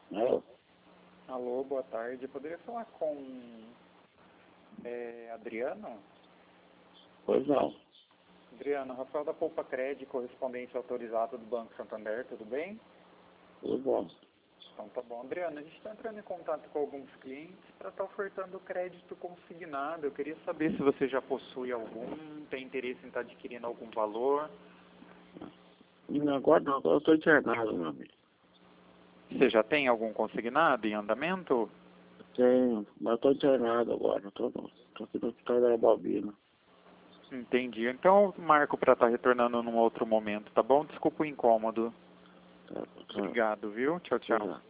Alô? Alô, boa tarde. Poderia falar com Adriano? Pois não. Adriano, Rafael da Poupa Cred, correspondente autorizado do Banco Santander, tudo bem? Tudo bom. Então tá bom. Adriano, a gente está entrando em contato com alguns clientes para estar ofertando crédito consignado. Eu queria saber se você já possui algum, tem interesse em estar adquirindo algum valor. Agora não, agora eu estou internado, meu amigo. Você já tem algum consignado em andamento? Tenho, mas eu estou internado agora. Estou aqui no hospital da Balbina. Entendi. Então eu marco para estar retornando num outro momento, tá bom? Desculpa o incômodo. Tá, Obrigado, viu? Tchau, tchau. tá.